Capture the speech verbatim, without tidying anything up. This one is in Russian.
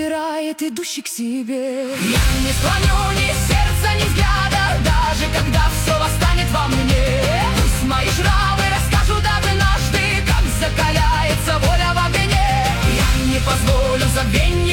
забирает идущий к себе. Я не склоню ни сердца, ни взгляда, даже когда все восстанет во мне. Пусть мои шрамы расскажут однажды, как закаляется воля в огне. Я не позволю забвению